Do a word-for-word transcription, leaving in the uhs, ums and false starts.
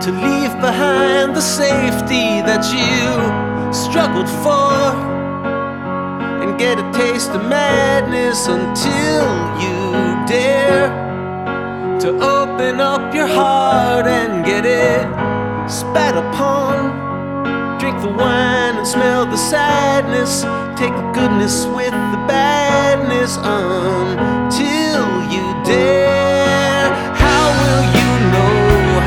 to leave behind the safety that you struggled for, and get a taste of madness until you dare to open up your heart and get it spat upon. Drink the wine and smell the sadness, take the goodness with the badness until you dare